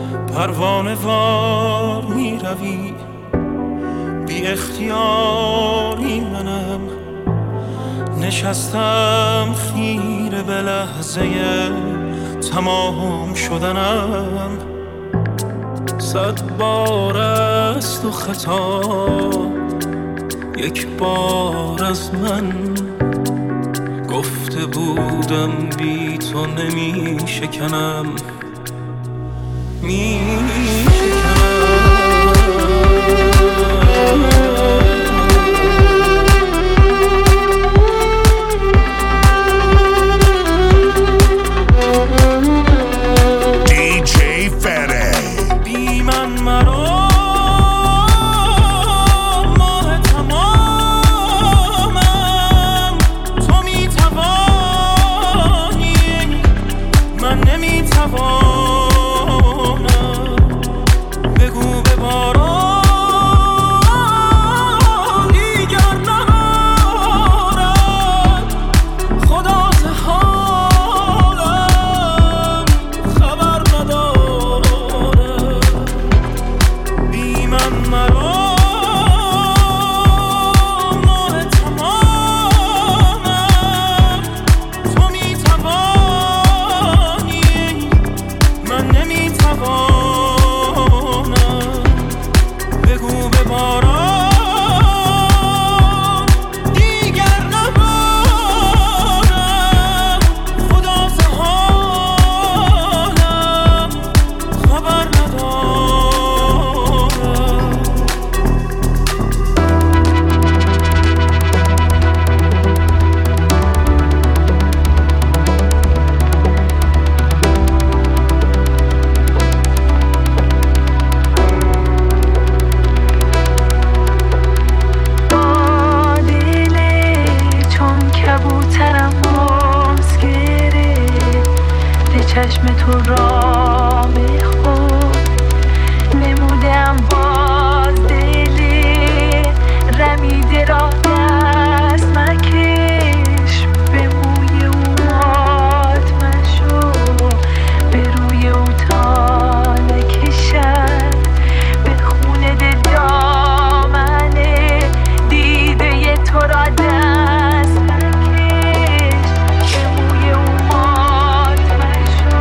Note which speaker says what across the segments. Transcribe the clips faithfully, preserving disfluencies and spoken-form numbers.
Speaker 1: پروانه وار می روی، بی اختیاری منم نشستم خیره به لحظه تمام شدنم. صد بار است و خطا یک بار از من، گفته بودم بی تو نمی شکنم می شکنم.
Speaker 2: دی جی فره
Speaker 1: بی من مرا ماه تمامم، تو می توانی من نمی توانم. بگو به باران دیگر نبارد، خدا ز حالم خبر ندارد. بی من مرا ماه تمامم، تو می توانی من نمی توانم. بگو به باران دیگر نبارد، خدا ز حالم خبر ندارد.
Speaker 3: با دل چون کبوترم باز گرفت، به چشم تو را به خود نمودم باز دل رمیده را دست مکش. به موی او مات مشو، به روی او تا نکشد، به خون دل دامنه دیده تو را دست مکش. به موی او مات مشو،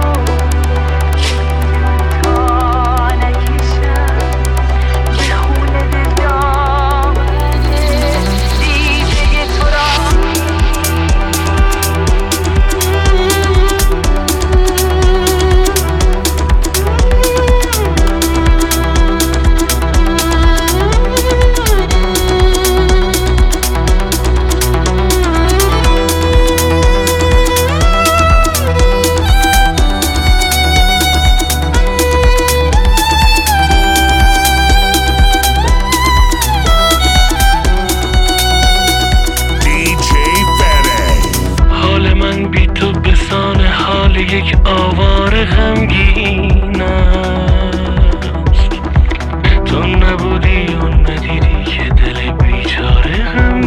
Speaker 3: تا نکشد، به خون دل دامنه دیده تو را.
Speaker 2: دی جی فره
Speaker 4: حال من بی تو بسان حال یک آواره غمگین است. تو نبودی و ندیدی که دل بیچاره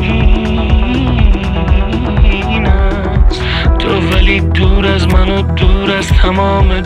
Speaker 4: غمگین است. تو ولی دور از من و دور از تمام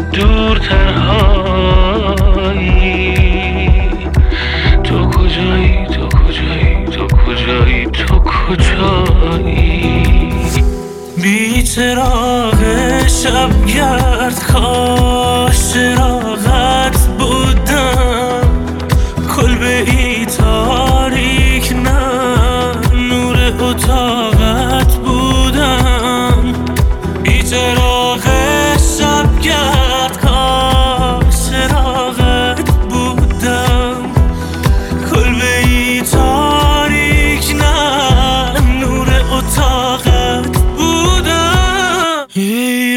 Speaker 4: دورترهایی. تو کجایی تو کجایی تو کجایی تو کجایی؟
Speaker 1: بی چراغ شبگرد کاش چراغت بودم، کلبه ای تاریک نه نور اتاقت بودم. بی چراغ شبگرد کاش چراغت بودم، کلبه ای تاریک نه نور اتاقت بودم. ای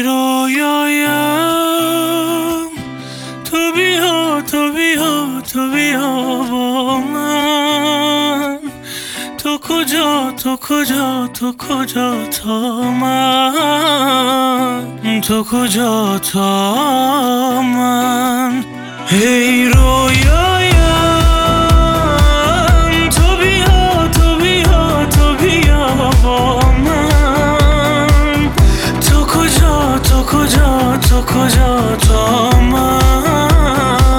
Speaker 1: رویایم تو بیا تو بیا تو بیا با من. تو کجا تو کجا تو کجا تا من، تو کجا تا من. ای رویایم تو بیا تو بیا تو بیا با من. تو کجا تو کجا تو کجا تا من.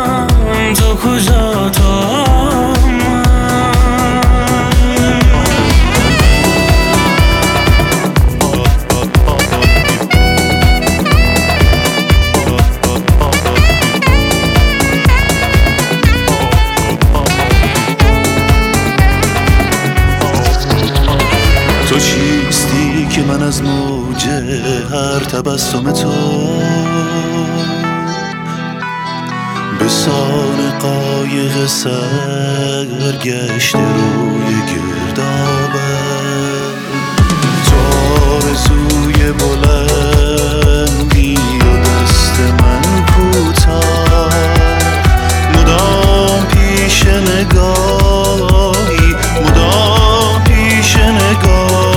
Speaker 5: تبسم تو به سان قایق سرگشته روی گردابه تو آرزوی بلندی و دست من کوتاه مدام پیش نگاهی مدام پیش نگاه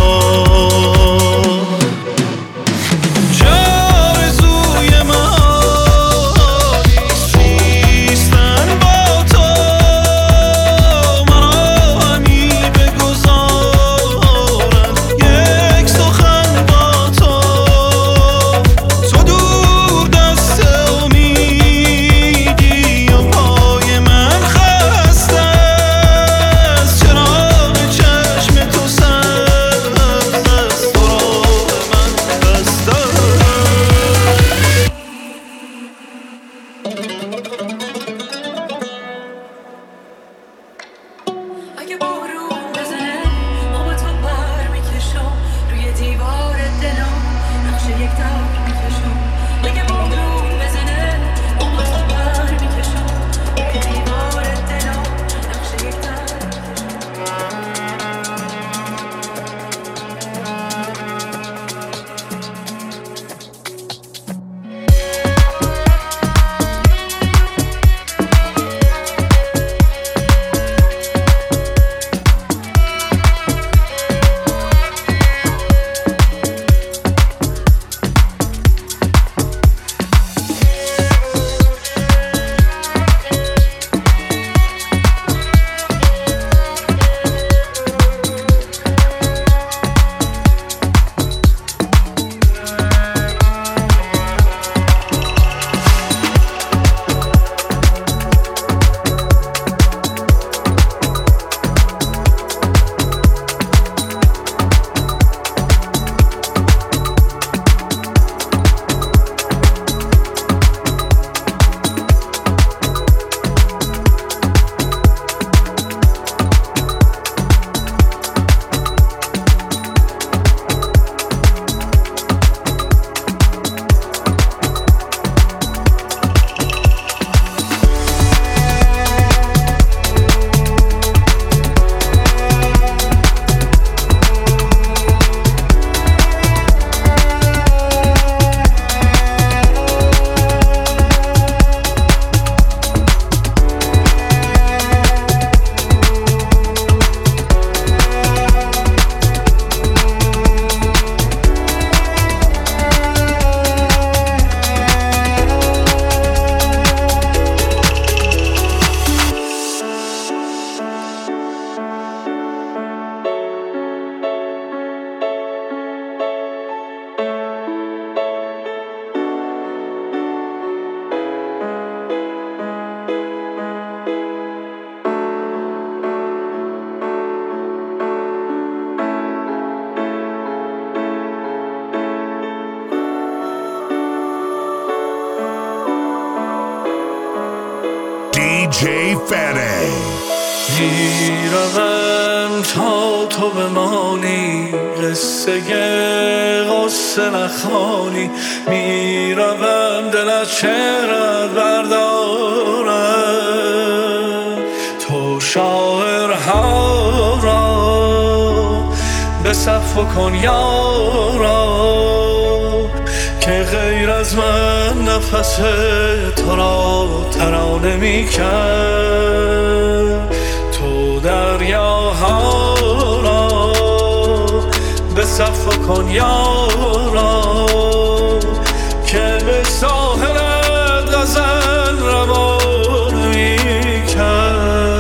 Speaker 2: دی جی Fede.
Speaker 4: میروم تا تو بمانی قصه غصه نخوانی میروم دل از چهرت بردارم تو شاعرها را به صف کن یارا که غیر از من نفس تو را ترانه می کرد تو دریاها را به صف کن یارا که به ساحلت غزل روان می کرد.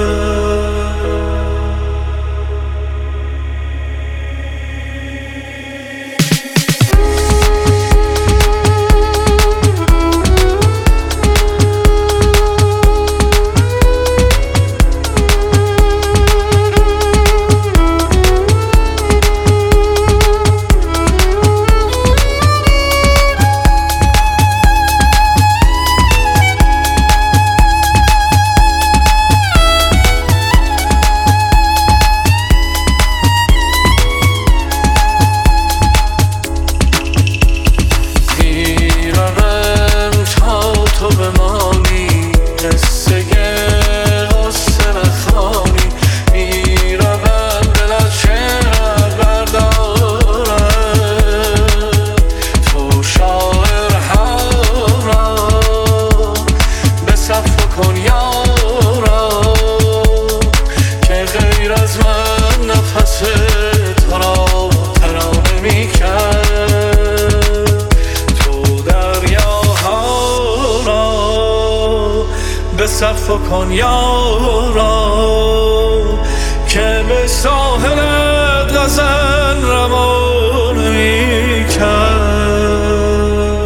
Speaker 1: به صفا کن یارا که به ساحلت غزل روان می کرد.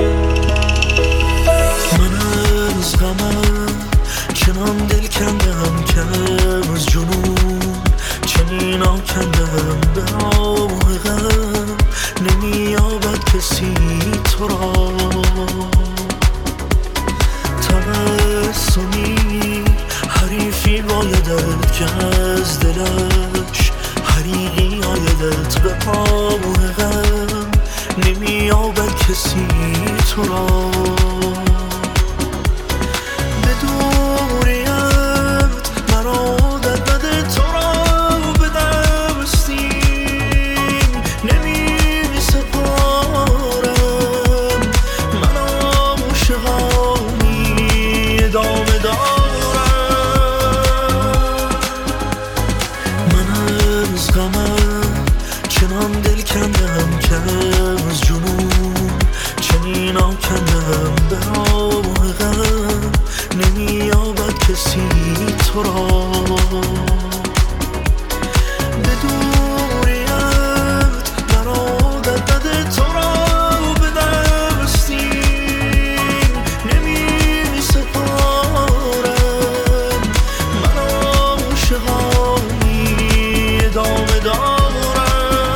Speaker 5: من از غمم چنان دل کندم که از جنون چنین آکندم به آه غم نمی‌یابد کسی تو را. تبسمی حریفی بایدت که از دلش حریقی آیدت به آه غم نمی‌یابد کسی تو را. به دوریت مرا عادت بده تو را به دستیم نمی سپارم. من عاشقانی ادامه دارم. من از غمم چنان دل کندم که از جنون چنین آکندم به آه غم نمی‌یابد کسی تو را. به دوریت مرا عادت بده تو را به دستیم نمی سپارم. من عاشقانی ادامه دارم.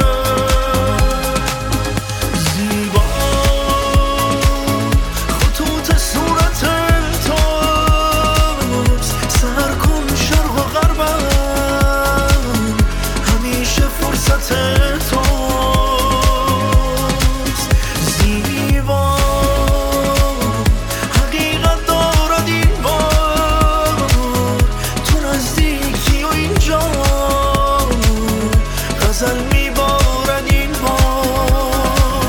Speaker 5: زیبا خطوط صورت توست، سر کن شرق و غربم همیشه فرصت توست. زیبا حقیقت دارد این بار تو نزدیکی و اینجا غزل میبارد این بار.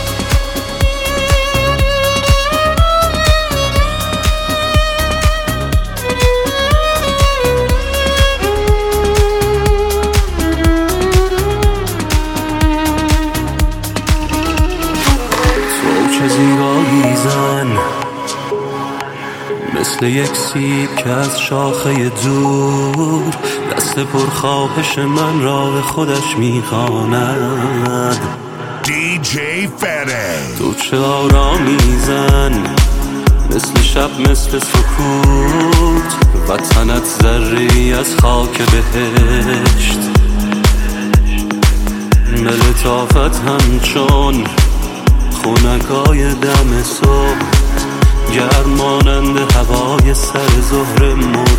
Speaker 1: تو چه زیبایی زن، مثل یک سیب که از شاخه دور دست پرخواهش من را به خودش میخواند.
Speaker 2: دی جی Fede.
Speaker 1: تو چه آرامی زن، مثل شب مثل سکوت وطنت ذره‌ای از خاک بهشت. به لطافت همچون خونکای دم صبح گرم مانند هوای سر ظهر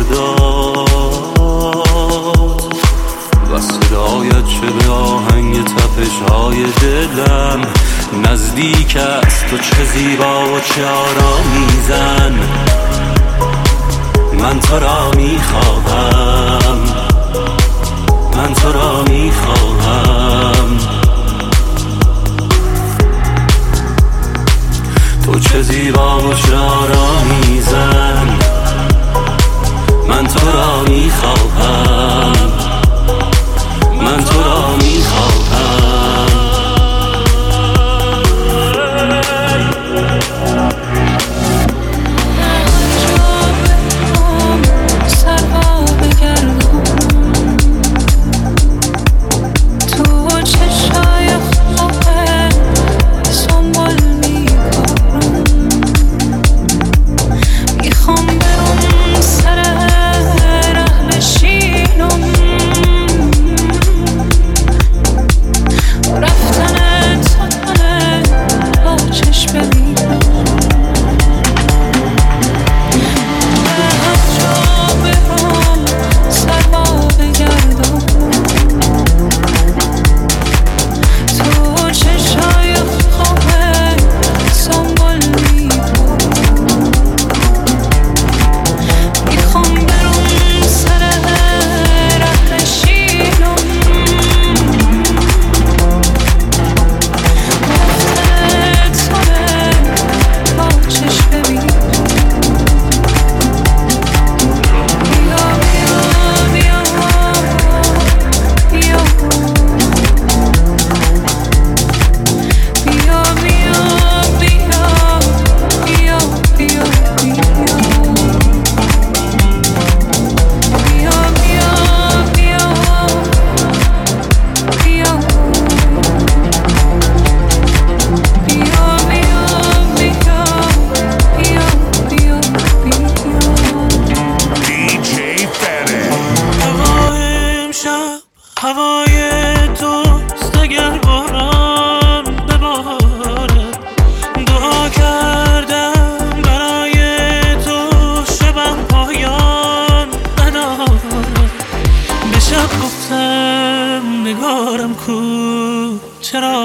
Speaker 1: مرداد و صدایت چه به آهنگ تپش‌های دلم نزدیک است. تو چه زیبا و چه آرامی زن، من تو را میخواهم، من تو را میخواهم. تو چه زیبا و چه آرامی زن، من تو را میخواهم، من تو را میخواهم.
Speaker 6: میخوام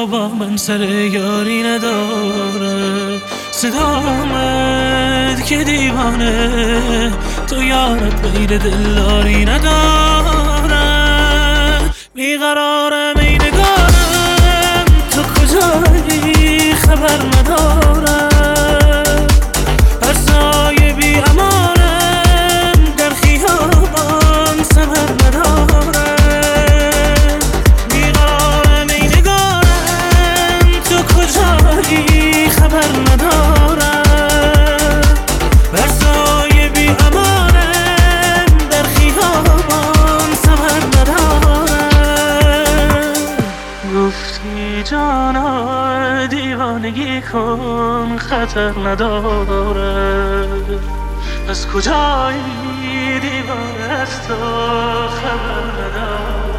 Speaker 4: را با من سر یاری نداره، صدامت که دیوانه تو یارت غیر دلداری نداره. بیقرارم ای نگارم تو کجایی خبر ندارم، بر سایه بی امانم در خیابان سمر ندارم. بیقرارم ای نگارم تو کجایی خبر ندارم، بر سایه بی امانم در خیابان سمر ندارم. گفتی جانا دیوانگی کن خطر نداره، از کجایی دیوانه است و خبر نداره.